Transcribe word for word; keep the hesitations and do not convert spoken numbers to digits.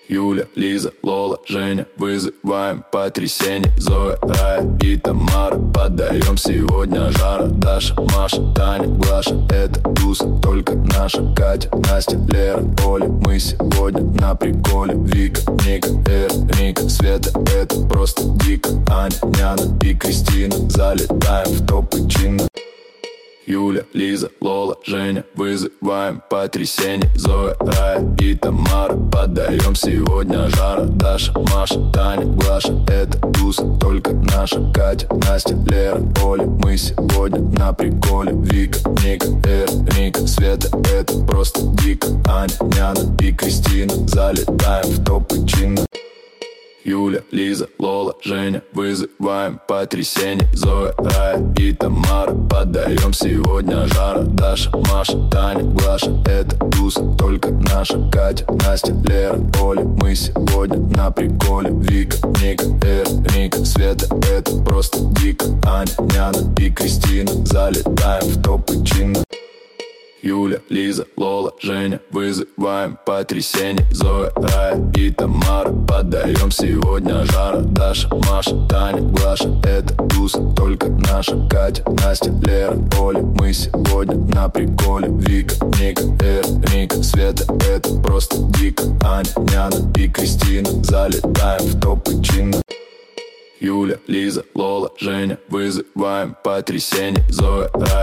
Юля, Лиза, Лола, Женя, вызываем потрясение. Зоя, Рая и Тамара, подаем сегодня жара. Даша, Маша, Таня, Глаша, это туса только наша. Катя, Настя, Лера, Оля, мы сегодня на приколе. Вика, Ника, Эра, Ника, Света, это просто дико. Аня, Няна и Кристина, залетаем в топы чинно. Юля, Лиза, Лола, Женя, вызываем потрясение. Зоя, Рая и Тамара, подаем сегодня жара. Даша, Маша, Таня, Глаша, это туса только наша. Катя, Настя, Лера, Оля, мы сегодня на приколе. Вика, Ника, Эра, Ника, Света, это просто дико. Аня, Няна и Кристина, залетаем в топы чинно. Юля, Лиза, Лола, Женя, вызываем потрясение. Зоя, Рая и Тамара, подаем сегодня жара. Даша, Маша, Таня, Глаша, это туса только наша. Катя, Настя, Лера, Оля, мы сегодня на приколе. Вика, Ника, Эра, Ника, Света, это просто дико. Аня, Няна и Кристина, залетаем в топы чинно. Юля, Лиза, Лола, Женя, вызываем потрясение. Зоя, Рая и Тамара, подаем сегодня жара. Даша, Маша, Таня, Глаша, это туса только наша. Катя, Настя, Лера, Оля, мы сегодня на приколе. Вика, Ника, Эра, Ника, Света, это просто дико. Аня, Няна и Кристина, залетаем в топы чинно. Юля, Лиза, Лола, Женя, вызываем потрясение. Зоя, Рая